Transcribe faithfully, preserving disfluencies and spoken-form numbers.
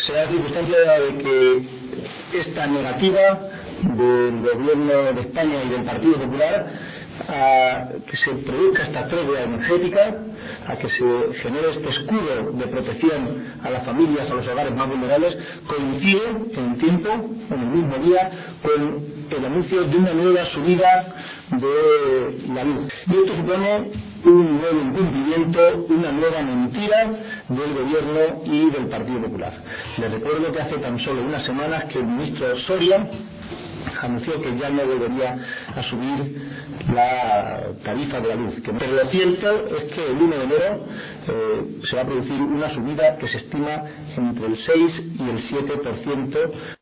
se da la circunstancia de que esta negativa del gobierno de España y del Partido Popular a que se produzca esta tregua energética, a que se genere este escudo de protección a las familias, a los hogares más vulnerables, coincide en tiempo, en el mismo día, con el anuncio de una nueva subida de la luz. Y esto supone un nuevo incumplimiento, una nueva mentira del gobierno y del Partido Popular. Les recuerdo que hace tan solo unas semanas que el ministro Soria anunció que ya no volvería a subir la tarifa de la luz. Pero lo cierto es que el uno de enero eh, se va a producir una subida que se estima entre el seis y el siete por ciento